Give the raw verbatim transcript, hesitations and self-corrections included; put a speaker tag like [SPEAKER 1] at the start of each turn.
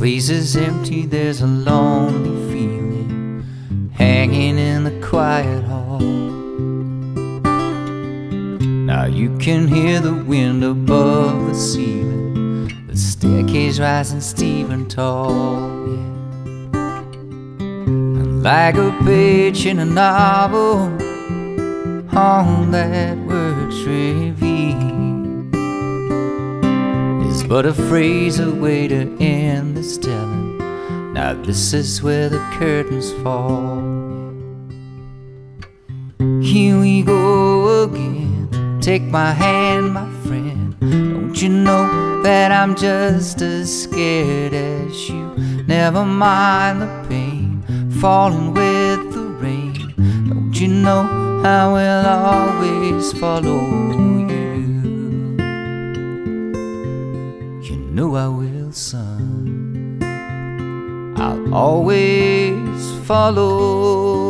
[SPEAKER 1] place is empty, there's a lonely feeling hanging in the quiet hall. Now you can hear the wind above the ceiling, the staircase rising steep and tall, yeah. And like a page in a novel, all that words reveal is but a phrase, a way to end this telling. Now this is where the curtains fall. Here we go again, take my hand, my friend. Don't you know that I'm just as scared as you? Never mind the pain, falling with the rain. Don't you know I will always follow you? You know I will, son. I'll always follow